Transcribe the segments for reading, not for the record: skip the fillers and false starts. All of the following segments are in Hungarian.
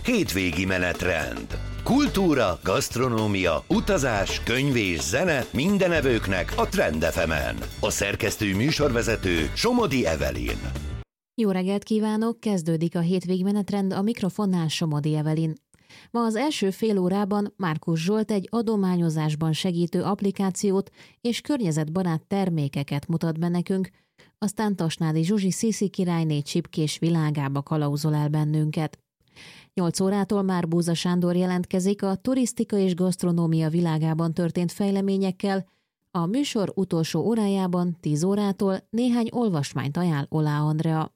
Hétvégi menetrend. Kultúra, gasztronómia, utazás, könyv és zene minden evőknek a Trend FM-en. A szerkesztő műsorvezető Somodi Evelyn. Jó reggelt kívánok, kezdődik a hétvégi menetrend, a mikrofonnál Somodi Evelyn. Ma az első fél órában Márkus Zsolt egy adományozásban segítő applikációt és környezetbarát termékeket mutat be nekünk, aztán Tasnádi Zsuzsi Sziszi királyné csipkés világába kalauzol el bennünket. 8 órától már Búza Sándor jelentkezik a turisztika és gasztronómia világában történt fejleményekkel, a műsor utolsó órájában 10 órától néhány olvasmányt ajánl Olá Andrea.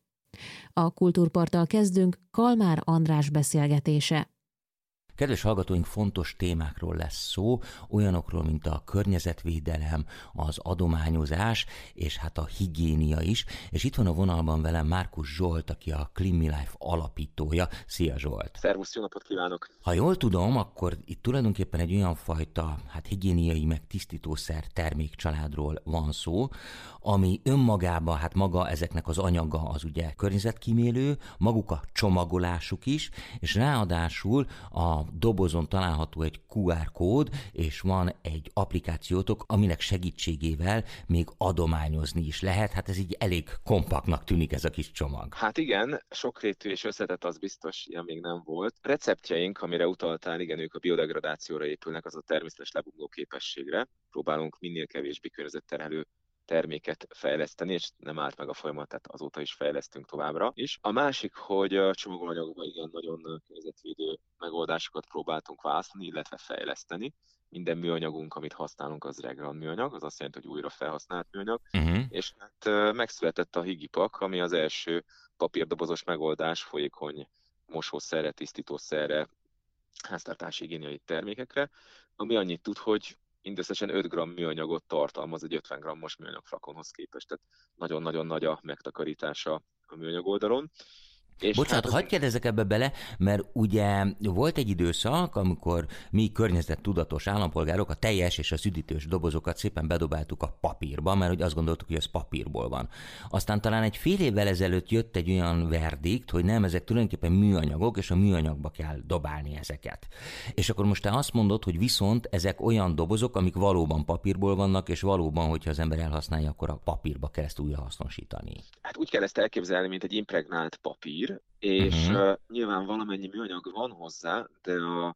A Kultúrparttal kezdünk, Kalmár András beszélgetése. Kedves hallgatóink, fontos témákról lesz szó, olyanokról, mint a környezetvédelem, az adományozás, és hát a higiénia is. És itt van a vonalban velem Márkus Zsolt, aki a Clean Me Life alapítója. Szia Zsolt! Szervusz, jó napot kívánok! Ha jól tudom, akkor itt tulajdonképpen egy olyan fajta higiéniai meg tisztítószer termékcsaládról van szó, ami önmagában, maga ezeknek az anyaga az ugye környezetkímélő, maguk a csomagolásuk is, és ráadásul a dobozon található egy QR kód, és van egy applikációtok, aminek segítségével még adományozni is lehet. Hát ez így elég kompaktnak tűnik ez a kis csomag. Hát igen, sokrétű és összetett, az biztos, ilyen még nem volt. Receptjeink, amire utaltál, igen, ők a biodegradációra épülnek, az a természetes lebomló képességre. Próbálunk minél kevésbé környezetterhelő terméket fejleszteni, és nem állt meg a folyamat, tehát azóta is fejlesztünk továbbra is. A másik, hogy a csomagolóanyagban igen nagyon környezetvédő megoldásokat próbáltunk választani, illetve fejleszteni. Minden műanyagunk, amit használunk, az regrand műanyag, az azt jelenti, hogy újra felhasznált műanyag, és hát megszületett a Higipak, ami az első papírdobozos megoldás folyékony mosószerre, tisztítószerre, háztartási higiéniai termékekre, ami annyit tud, hogy mindösszesen 5 g műanyagot tartalmaz egy 50 g-os műanyag flakonhoz képest, tehát nagyon-nagyon nagy a megtakarítása a műanyag oldalon. Bocsánat, hadd kérdezzek ebbe bele, mert ugye volt egy időszak, amikor mi környezettudatos állampolgárok a teljes és az üdítős dobozokat szépen bedobáltuk a papírba, mert hogy azt gondoltuk, hogy ez papírból van. Aztán talán egy fél évvel ezelőtt jött egy olyan verdikt, hogy nem, ezek tulajdonképpen műanyagok, és a műanyagba kell dobálni ezeket. És akkor most te azt mondod, hogy viszont ezek olyan dobozok, amik valóban papírból vannak, és valóban, hogyha az ember elhasználja, akkor a papírba kell ezt újra hasznosítani. Hát úgy kell ezt elképzelni, mint egy impregnált papír, és nyilván valamennyi műanyag van hozzá, de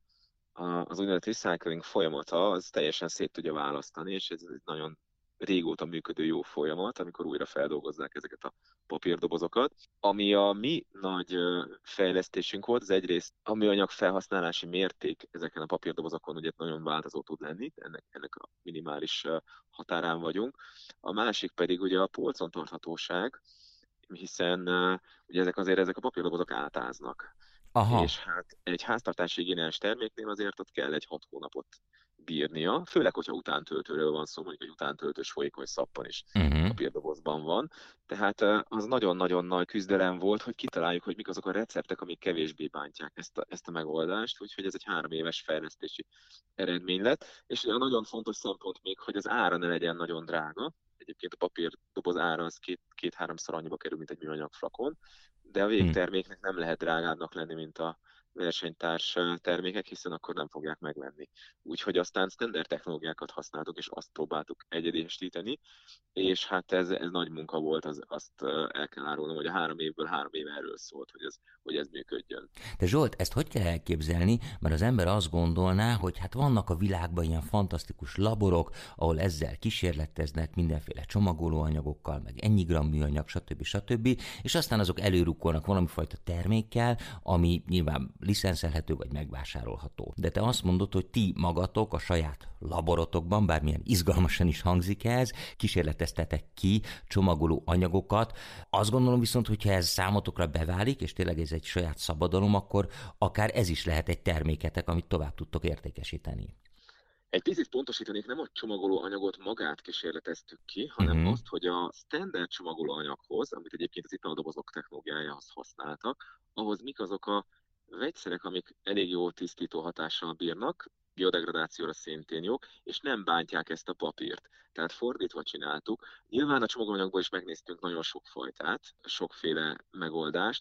az úgynevezett recycling folyamata az teljesen szét tudja választani, és ez egy nagyon régóta működő jó folyamat, amikor újra feldolgozzák ezeket a papírdobozokat. Ami a mi nagy fejlesztésünk volt, az egyrészt a műanyag felhasználási mérték ezeken a papírdobozokon ugye nagyon változó tud lenni, ennek a minimális határán vagyunk. A másik pedig ugye a polcon tarthatóság, hiszen ugye ezek a papírdobozok átáznak. Aha. És hát egy háztartási higiéniás terméknél azért ott kell egy 6 hónapot bírnia, főleg, hogyha utántöltőről van szó, mondjuk egy utántöltős folyékony szappan is papírdobozban van. Tehát az nagyon-nagyon nagy küzdelem volt, hogy kitaláljuk, hogy mik azok a receptek, amik kevésbé bántják ezt a megoldást, úgyhogy ez egy 3 éves fejlesztési eredmény lett. És ugye a nagyon fontos szempont még, hogy az ára ne legyen nagyon drága. Egyébként a papírdoboz ára az 2-3-szor annyiba kerül, mint egy műanyag flakon, de a végterméknek nem lehet drágábbnak lenni, mint a versenytárs termékek, hiszen akkor nem fogják megvenni. Úgyhogy aztán standard technológiákat használtuk, és azt próbáltuk egyediesíteni, és hát ez nagy munka volt, azt el kell árulnom, hogy a 3 évből 3 év erről szólt, hogy ez működjön. De Zsolt, ezt hogy kell elképzelni? Mert az ember azt gondolná, hogy hát vannak a világban ilyen fantasztikus laborok, ahol ezzel kísérleteznek mindenféle csomagolóanyagokkal, meg ennyi gramm műanyag, stb. És aztán azok előrukkolnak valamifajta termékkel, ami nyilván licenszelhető vagy megvásárolható. De te azt mondod, hogy ti magatok a saját laborotokban, bármilyen izgalmasan is hangzik ez, kísérleteztetek ki csomagoló anyagokat. Azt gondolom viszont, hogyha ez számotokra beválik, és tényleg ez egy saját szabadalom, akkor akár ez is lehet egy terméketek, amit tovább tudtok értékesíteni. Egy picit pontosítanék, nem a csomagoló anyagot magát kísérleteztük ki, hanem azt, hogy a standard csomagoló anyaghoz, amit egyébként az italodobozok technológiájához használtak, ahhoz mik azok a vegyszerek, amik elég jó tisztító hatással bírnak, biodegradációra szintén jók, és nem bántják ezt a papírt. Tehát fordítva csináltuk. Nyilván a csomagolóanyagból is megnéztünk nagyon sok fajtát, sokféle megoldást,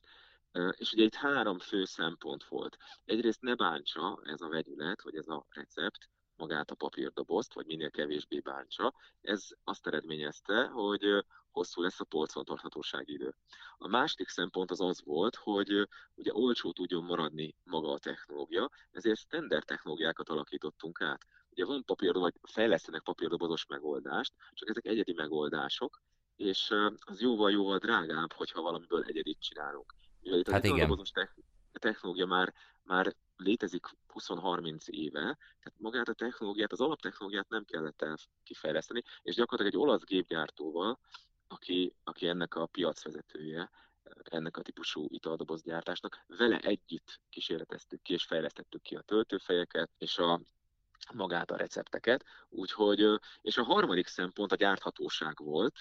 És ugye itt 3 fő szempont volt. Egyrészt ne bántsa ez a vegyület, vagy ez a recept magát a papírdobozt, vagy minél kevésbé bántsa. Ez azt eredményezte, hogy hosszú lesz a polcon tarthatósági idő. A második szempont az volt, hogy ugye olcsó tudjon maradni maga a technológia, ezért standard technológiákat alakítottunk át. Ugye van vagy fejlesztenek papírdobozos megoldást, csak ezek egyedi megoldások, és az jóval-jóval drágább, hogyha valamiből egyedit csinálunk. Mivel itt az Hát igen. italdobozos technológia már létezik 20-30 éve, tehát magát a technológiát, az alaptechnológiát nem kellett el kifejleszteni, és gyakorlatilag egy olasz gépgyártóval, aki ennek a piacvezetője, ennek a típusú italdobozgyártásnak, vele együtt kísérleteztük ki és fejlesztettük ki a töltőfejeket, és magát a recepteket. Úgyhogy, és a harmadik szempont a gyárthatóság volt,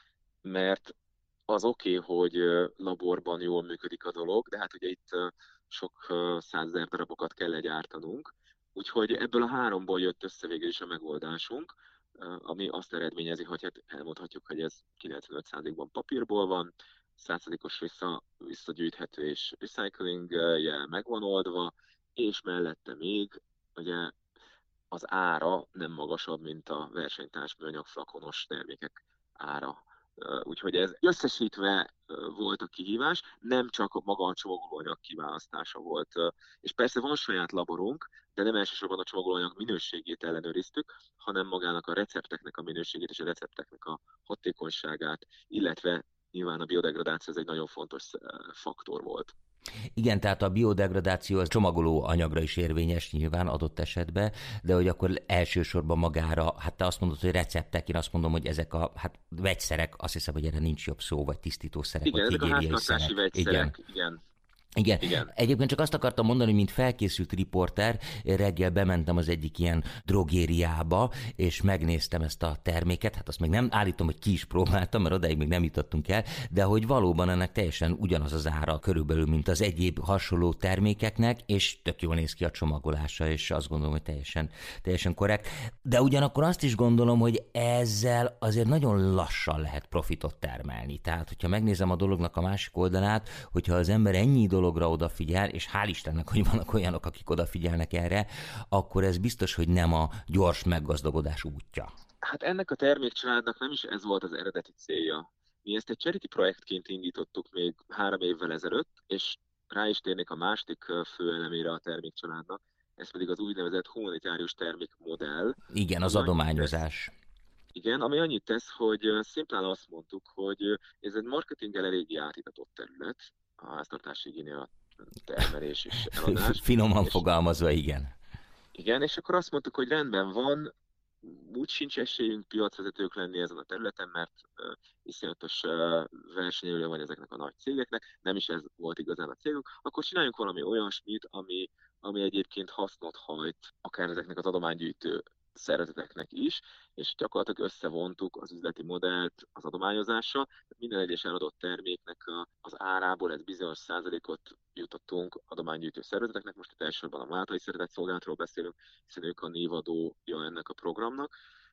mert az oké, hogy laborban jól működik a dolog, de hát ugye itt sok százezer darabokat kell gyártanunk, úgyhogy ebből a 3-ból jött össze végül is a megoldásunk, ami azt eredményezi, hogy hát elmondhatjuk, hogy ez 95%-ban papírból van, 100%-os visszagyűjthető és recycling jel meg van oldva, és mellette még ugye az ára nem magasabb, mint a versenytárs műanyag flakonos termékek ára. Úgyhogy ez összesítve volt a kihívás, nem csak maga a csomagolóanyag kiválasztása volt. És persze van saját laborunk, de nem elsősorban a csomagolóanyag minőségét ellenőriztük, hanem magának a recepteknek a minőségét és a recepteknek a hatékonyságát, illetve nyilván a biodegradáció ez egy nagyon fontos faktor volt. Igen, tehát a biodegradáció az csomagoló anyagra is érvényes nyilván adott esetben, de hogy akkor elsősorban magára, hát te azt mondod, hogy receptek, én azt mondom, hogy ezek a vegyszerek, azt hiszem, hogy erre nincs jobb szó, vagy tisztítószerek, igen, vagy higiéniai szerek. Igen, ezek a háztartási vegyszerek, igen. Igen. Egyébként csak azt akartam mondani, hogy mint felkészült riporter, reggel bementem az egyik ilyen drogériába, és megnéztem ezt a terméket, hát azt még nem állítom, hogy ki is próbáltam, mert odáig még nem jutottunk el, de hogy valóban ennek teljesen ugyanaz az ára körülbelül, mint az egyéb hasonló termékeknek, és tök jól néz ki a csomagolása, és azt gondolom, hogy teljesen korrekt. De ugyanakkor azt is gondolom, hogy ezzel azért nagyon lassan lehet profitot termelni. Tehát, hogyha megnézem a dolognak a másik oldalát, hogyha az ember ennyi dologra odafigyel, és hál' Istennek, hogy vannak olyanok, akik odafigyelnek erre, akkor ez biztos, hogy nem a gyors meggazdagodás útja. Hát ennek a termékcsaládnak nem is ez volt az eredeti célja. Mi ezt egy charity projektként indítottuk még 3 évvel ezelőtt, és rá is térnék a második fő elemére a termékcsaládnak, ez pedig az úgynevezett humanitárius termékmodell. Igen, az adományozás. Igen, ami annyit tesz, hogy szimplán azt mondtuk, hogy ez egy marketinggel eléggé átitatott terület, a háztartási higiénia, termelés és eladás. Finoman fogalmazva, igen. Igen, és akkor azt mondtuk, hogy rendben van, úgy sincs esélyünk piacvezetők lenni ezen a területen, mert iszonyatos versenyelője van ezeknek a nagy cégeknek, nem is ez volt igazán a célunk, akkor csináljunk valami olyasmit, ami egyébként hasznot hajt akár ezeknek az adománygyűjtő szervezeteknek is, és gyakorlatilag összevontuk az üzleti modellt az adományozással. Minden egyes eladott terméknek az árából egy bizonyos százalékot jutottunk adománygyűjtő szervezeteknek. Most itt elsősorban a Máltai Szeretetszolgálatról beszélünk, hiszen ők a névadója ennek a programnak,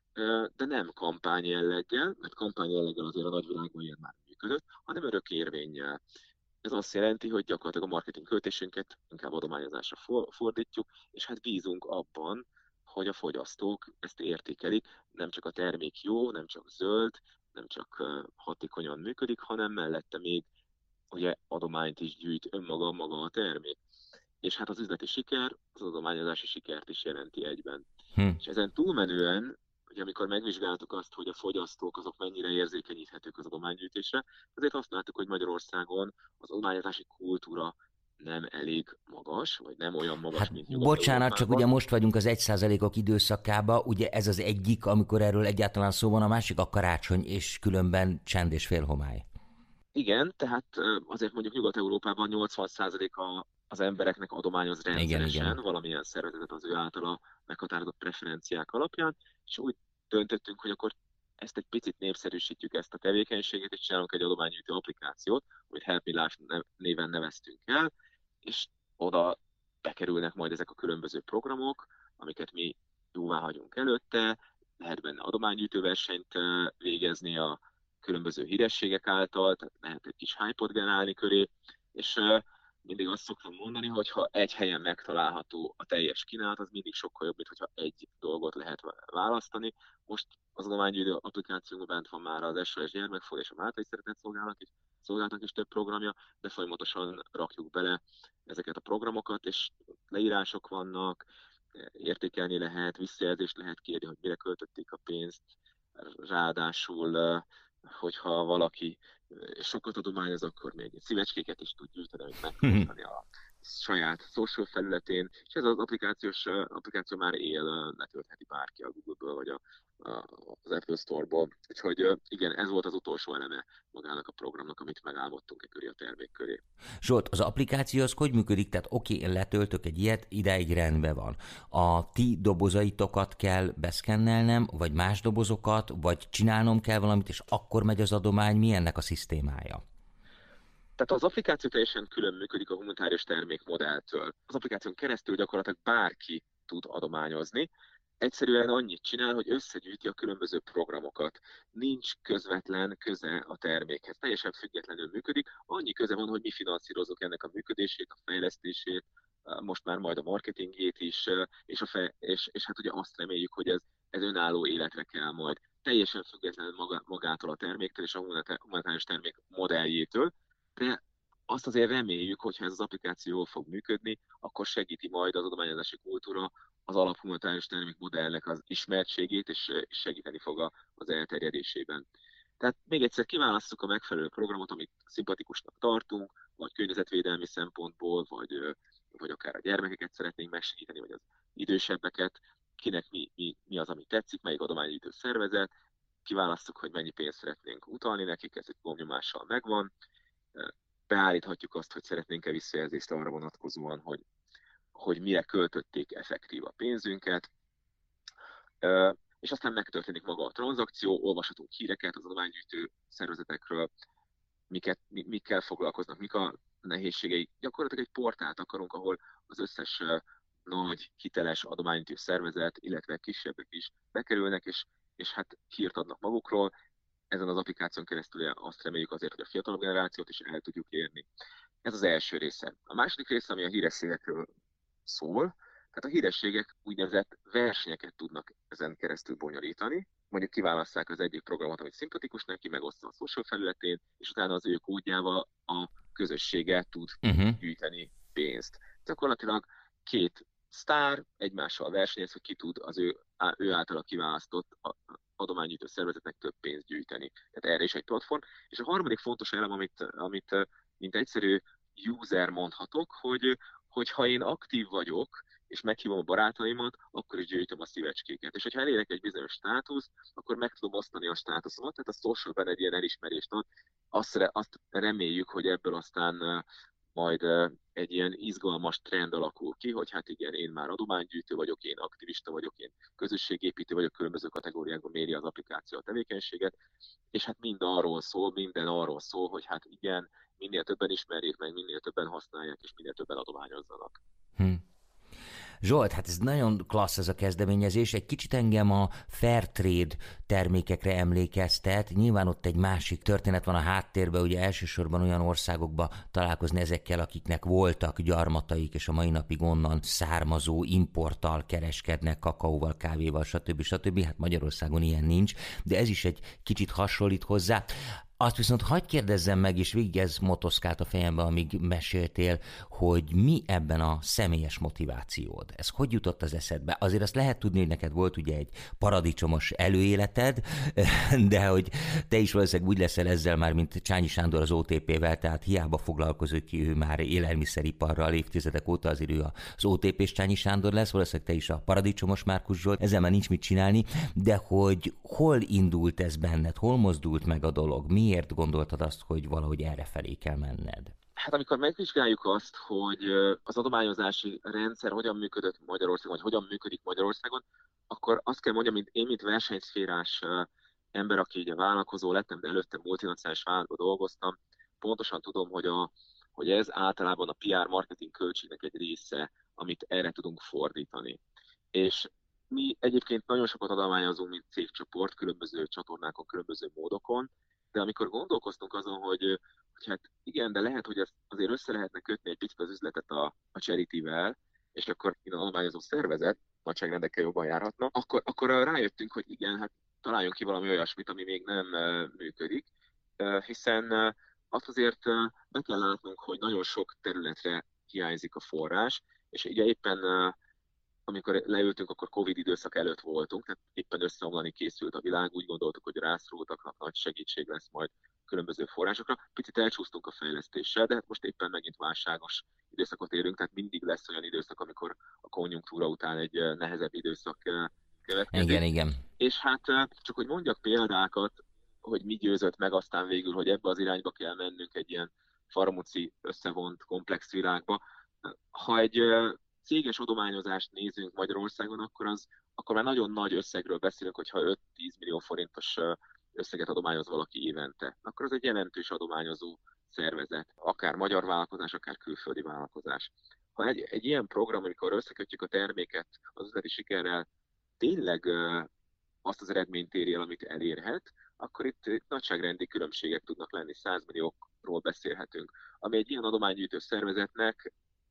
de nem kampányjelleggel, mert kampányjelleggel azért a nagyvilágban ilyen már működött, hanem örök érvénnyel. Ez azt jelenti, hogy gyakorlatilag a marketing költésünket inkább adományozásra fordítjuk, és hát bízunk abban, hogy a fogyasztók ezt értékelik, nem csak a termék jó, nem csak zöld, nem csak hatékonyan működik, hanem mellette még ugye adományt is gyűjt maga a termék. És hát az üzleti siker, az adományozási sikert is jelenti egyben. És ezen túlmenően, hogy amikor megvizsgáltuk azt, hogy a fogyasztók azok mennyire érzékenyíthetők az adománygyűjtésre, azért használtuk, hogy Magyarországon az adományozási kultúra nem elég magas, vagy nem olyan magas, mint Nyugat-Európában. Bocsánat, csak ugye most vagyunk az 1%-ok időszakában, ugye ez az egyik, amikor erről egyáltalán szó van, a másik a karácsony, és különben csend és félhomály. Igen, tehát azért mondjuk Nyugat-Európában 80%-a az embereknek adományoz rendszeresen igen. Valamilyen szervezetet az ő általa meghatározott preferenciák alapján, és úgy döntöttünk, hogy akkor ezt egy picit népszerűsítjük ezt a tevékenységet, és csinálunk egy adománygyűjtő applikációt, amit Help Me Life néven neveztünk el, és oda bekerülnek majd ezek a különböző programok, amiket mi jóvá hagyunk előtte, lehet benne adománygyűjtő versenyt végezni a különböző hírességek által, tehát lehet egy kis hype-ot generálni köré, és mindig azt szoktam mondani, hogy ha egy helyen megtalálható a teljes kínálat, az mindig sokkal jobb, mint hogyha egy dolgot lehet választani. Most az adománygyűjtő applikációban bent van már az SOS Gyermekfog és a Máltai Szeretet Szolgálatnak is több programja, de folyamatosan rakjuk bele ezeket a programokat, és leírások vannak, értékelni lehet, visszajelzést lehet kérni, hogy mire költötték a pénzt, ráadásul hogyha valaki sokat adományoz, akkor még szívecskéket is tud gyűjteni, amit meg tud osztani a saját social felületén, és ez az applikáció már él, letöltheti bárki a Google-ből, vagy az Apple Store-ból. Úgyhogy igen, ez volt az utolsó eleme magának a programnak, amit megálmodtunk köré a termék köré. Zsolt, az applikáció az hogy működik? Tehát oké, én letöltök egy ilyet, ideig rendben van. A ti dobozaitokat kell beszkennelnem, vagy más dobozokat, vagy csinálnom kell valamit, és akkor megy az adomány, mi ennek a szisztémája? Tehát az applikáció teljesen külön működik a humanitárius termékmodelltől. Az applikáción keresztül gyakorlatilag bárki tud adományozni. Egyszerűen annyit csinál, hogy összegyűjti a különböző programokat. Nincs közvetlen köze a termékhez. Teljesen függetlenül működik. Annyi köze van, hogy mi finanszírozunk ennek a működését, a fejlesztését, most már majd a marketingjét is, és hát ugye azt reméljük, hogy ez önálló életre kell majd. Teljesen függetlenül magától a terméktől és a humanitárius termék modelljétől, de azt azért reméljük, hogy ha ez az applikáció jól fog működni, akkor segíti majd az adományozási kultúra az alaphumanitárius termék modellnek az ismertségét, és segíteni fog az elterjedésében. Tehát még egyszer kiválasztjuk a megfelelő programot, amit szimpatikusnak tartunk, vagy környezetvédelmi szempontból, vagy akár a gyermekeket szeretnénk megsegíteni, vagy az idősebbeket, kinek mi az, ami tetszik, melyik adománygyűjtő szervezet, kiválasztjuk, hogy mennyi pénzt szeretnénk utalni nekik, ez egy gombnyomással megvan, beállíthatjuk azt, hogy szeretnénk-e visszajelzést arra vonatkozóan, hogy mire költötték effektív a pénzünket, és aztán megtörténik maga a tranzakció, olvashatunk híreket az adománygyűjtő szervezetekről, mikkel foglalkoznak, mik a nehézségei. Gyakorlatilag egy portált akarunk, ahol az összes nagy, hiteles adománygyűjtő szervezet, illetve kisebbek is bekerülnek, és hát hírt adnak magukról. Ezen az applikáción keresztül azt reméljük azért, hogy a fiatalabb generációt is el tudjuk érni. Ez az első része. A második része, ami a hírességekről szól, tehát a hírességek úgynevezett versenyeket tudnak ezen keresztül bonyolítani. Mondjuk kiválasszák az egyik programot, amit szimpatikus neki, megosztja a social felületén, és utána az ő kódjával a közössége tud gyűjteni pénzt. Gyakorlatilag két sztár egymással versenyez, hogy ki tud az ő általa kiválasztott adománygyűjtő szervezetnek több pénzt gyűjteni. Tehát erre is egy platform. És a harmadik fontos elem, amit mint egyszerű user mondhatok, hogy ha én aktív vagyok, és meghívom a barátaimat, akkor is gyűjtöm a szívecskéket. És hogyha elérek egy bizonyos státuszt, akkor meg tudom osztani a státuszomat, tehát a socialben egy ilyen elismerést ad. Azt reméljük, hogy ebből aztán majd egy ilyen izgalmas trend alakul ki, hogy hát igen, én már adománygyűjtő vagyok, én aktivista vagyok, én közösségépítő vagyok, különböző kategóriákban méri az applikáció a tevékenységet, és hát minden arról szól, hogy hát igen, minél többen ismerjék meg, minél többen használják, és minél többen adományozzanak. Zsolt, hát ez nagyon klassz ez a kezdeményezés, egy kicsit engem a Fairtrade termékekre emlékeztet, nyilván ott egy másik történet van a háttérben, ugye elsősorban olyan országokba találkozni ezekkel, akiknek voltak gyarmataik, és a mai napig onnan származó importtal kereskednek, kakaóval, kávéval, stb. Hát Magyarországon ilyen nincs, de ez is egy kicsit hasonlít hozzá. Azt viszont hadd kérdezzem meg, és végig ez motoszkált a fejembe, amíg meséltél, hogy mi ebben a személyes motivációd? Ez hogy jutott az eszedbe? Azért azt lehet tudni, hogy neked volt ugye egy paradicsomos előéleted, de hogy te is valószínűleg úgy leszel ezzel már, mint Csányi Sándor az OTP-vel, tehát hiába foglalkozik ki ő már élelmiszeriparral évtizedek óta, azért ő az OTP-s Csányi Sándor lesz, valószínűleg te is a paradicsomos Márkus Zsolt, ezzel már nincs mit csinálni, de hogy hol indult ez benned, hol mozdult meg a dolog, miért gondoltad azt, hogy valahogy errefelé kell menned? Hát amikor megvizsgáljuk azt, hogy az adományozási rendszer hogyan működött Magyarországon, vagy hogyan működik Magyarországon, akkor azt kell mondjam, mint versenyszférás ember, aki ugye vállalkozó lettem, de előtte multinacionális vállalatban dolgoztam, pontosan tudom, hogy ez általában a PR marketing költségnek egy része, amit erre tudunk fordítani. És mi egyébként nagyon sokat adományozunk, mint cégcsoport, különböző csatornákon, különböző módokon, de amikor gondolkoztunk azon, hogy Hát igen, de lehet, hogy azért össze lehetne kötni egy picit az üzletet a charity-vel, és akkor a adományozó szervezet nagyságrendekkel jobban járhatna, akkor rájöttünk, hogy igen, hát találjunk ki valami olyasmit, ami még nem működik, hiszen azt azért be kell látnunk, hogy nagyon sok területre hiányzik a forrás, és ugye éppen amikor leültünk, akkor Covid időszak előtt voltunk, tehát éppen összeomlani készült a világ, úgy gondoltuk, hogy rászorultaknak nagy segítség lesz majd különböző forrásokra. Picit elcsúsztunk a fejlesztéssel, de hát most éppen megint válságos időszakot érünk, tehát mindig lesz olyan időszak, amikor a konjunktúra után egy nehezebb időszak következik. Igen. És hát csak hogy mondjak példákat, hogy mi győzött meg aztán végül, hogy ebbe az irányba kell mennünk egy ilyen faramúci összevont komplex világba. Ha egy céges adományozást nézünk Magyarországon, akkor már nagyon nagy összegről beszélünk, hogyha 5-10 millió forintos összeget adományoz valaki évente. Akkor az egy jelentős adományozó szervezet, akár magyar vállalkozás, akár külföldi vállalkozás. Ha egy ilyen program, amikor összekötjük a terméket az üzleti sikerrel, tényleg azt az eredményt éri el, amit elérhet, akkor itt nagyságrendi különbségek tudnak lenni, 100 milliókról beszélhetünk, ami egy ilyen adománygyűjtő szervezetnek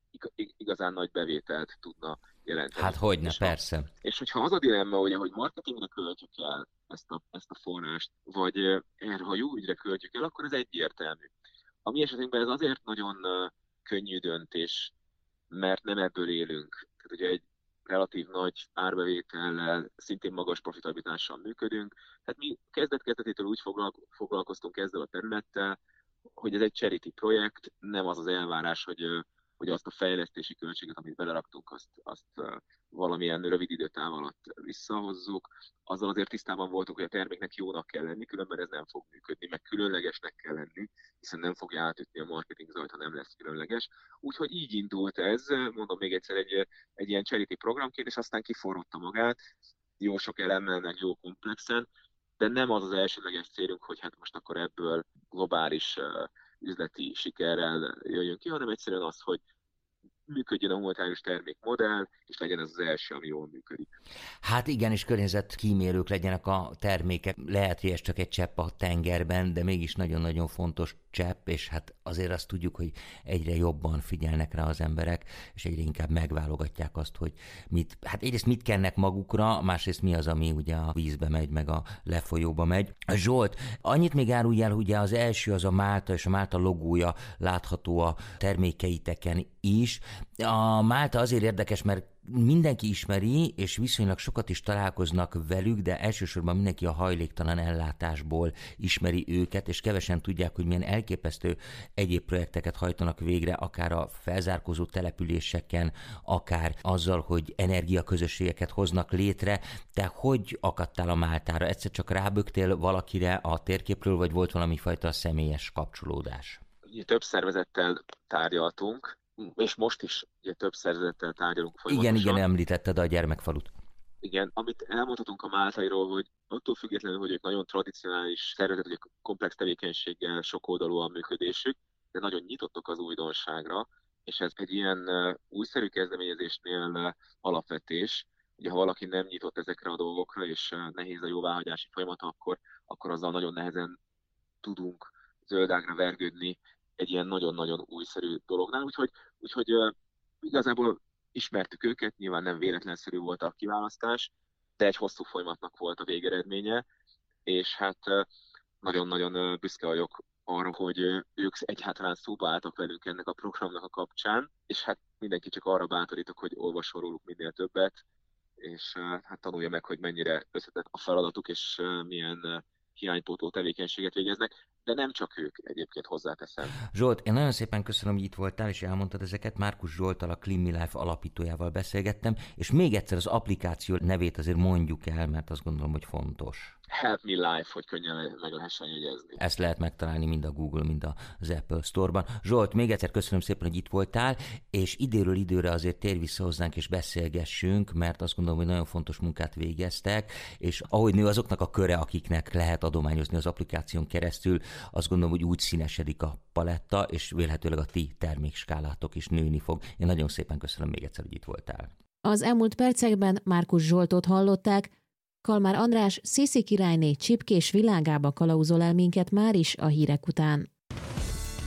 igazán nagy bevételt tudna jelenteni. Hát hogyne, persze. És hogyha az a dilemma, ugye, hogy marketingre költjük el ezt a forrást, vagy erre, ha jó ügyre költjük el, akkor ez egyértelmű. A mi esetünkben ez azért nagyon könnyű döntés, mert nem ebből élünk. Tehát ugye egy relatív nagy árbevétellel, szintén magas profitabilitással működünk. Hát mi kezdet-kezdetétől úgy foglalkoztunk ezzel a területtel, hogy ez egy charity projekt, nem az az elvárás, hogy azt a fejlesztési költséget, amit beleraktunk, azt valamilyen rövid időtáv alatt visszahozzuk. Azzal azért tisztában voltunk, hogy a terméknek jónak kell lenni, különben ez nem fog működni, meg különlegesnek kell lenni, hiszen nem fogja átütni a marketing zajt, ha nem lesz különleges. Úgyhogy így indult ez, mondom még egyszer, egy ilyen charity programként, és aztán kiforrotta magát, jó sok elemmel, meg jó komplexen, de nem az az elsődleges célunk, hogy hát most akkor ebből globális üzleti sikerrel jöjjön ki, hanem egyszerűen az, hogy működjön a humanitárius termékmodell, és legyen ez az első, ami jól működik. Hát igen, és környezetkímélők legyenek a termékek. Lehet, hogy ez csak egy csepp a tengerben, de mégis nagyon-nagyon fontos csepp, és hát azért azt tudjuk, hogy egyre jobban figyelnek rá az emberek, és egyre inkább megválogatják azt, hogy egyrészt mit kennek magukra, másrészt mi az, ami ugye a vízbe megy, meg a lefolyóba megy. Zsolt, annyit még árulj el, ugye az első az a Málta, és a Málta logója látható a termékeiteken is. A Málta azért érdekes, mert mindenki ismeri, és viszonylag sokat is találkoznak velük, de elsősorban mindenki a hajléktalan ellátásból ismeri őket, és kevesen tudják, hogy milyen elképesztő egyéb projekteket hajtanak végre, akár a felzárkózó településeken, akár azzal, hogy energiaközösségeket hoznak létre. Te hogy akadtál a Máltára? Egyszer csak ráböktél valakire a térképről, vagy volt valami fajta személyes kapcsolódás? Több szervezettel tárgyaltunk, és most is ugye, több szervezettel tárgyalunk folyamatosan. Igen, említetted a gyermekfalut. Igen, amit elmondhatunk a máltairól, hogy attól függetlenül, hogy ők nagyon tradicionális szervezet, hogy komplex tevékenységgel, sokoldalúan működésük, de nagyon nyitottak az újdonságra, és ez egy ilyen újszerű kezdeményezésnél alapvetés. Ugye, ha valaki nem nyitott ezekre a dolgokra, és nehéz a jóváhagyási folyamata, akkor azzal nagyon nehezen tudunk zöldágra vergődni egy ilyen nagyon-nagyon újszerű dolognál, úgyhogy igazából ismertük őket, nyilván nem véletlenszerű volt a kiválasztás, de egy hosszú folyamatnak volt a végeredménye, és hát nagyon-nagyon büszke vagyok arra, hogy ők egyáltalán szóba álltak velünk ennek a programnak a kapcsán, és hát mindenki csak arra bátorítok, hogy olvasson róluk minél többet, és hát tanulja meg, hogy mennyire összetett a feladatuk, és milyen hiánypótló tevékenységet végeznek, de nem csak ők, egyébként hozzáteszem. Zsolt, én nagyon szépen köszönöm, hogy itt voltál, és elmondtad ezeket. Márkus Zsolttal, a Clean Me Life alapítójával beszélgettem, és még egyszer az applikáció nevét azért mondjuk el, mert azt gondolom, hogy fontos. Help Me Life, hogy könnyen meg lehessen jegyezni. Ezt lehet megtalálni mind a Google, mind az Apple Store-ban. Zsolt, még egyszer köszönöm szépen, hogy itt voltál, és időről időre azért térj vissza hozzánk és beszélgessünk, mert azt gondolom, hogy nagyon fontos munkát végeztek, és ahogy nő azoknak a köre, akiknek lehet adományozni az applikáción keresztül, azt gondolom, hogy úgy színesedik a paletta, és vélhetőleg a ti termékskálátok is nőni fog. Én nagyon szépen köszönöm még egyszer, hogy itt voltál. Az elmúlt percekben Márkus Zsoltot hallották, Kalmár András Sziszi királyné csipkés világába kalauzol el minket már is a hírek után.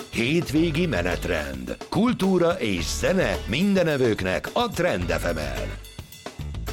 Hétvégi menetrend. Kultúra és zene mindenevőknek a Trend FM-en.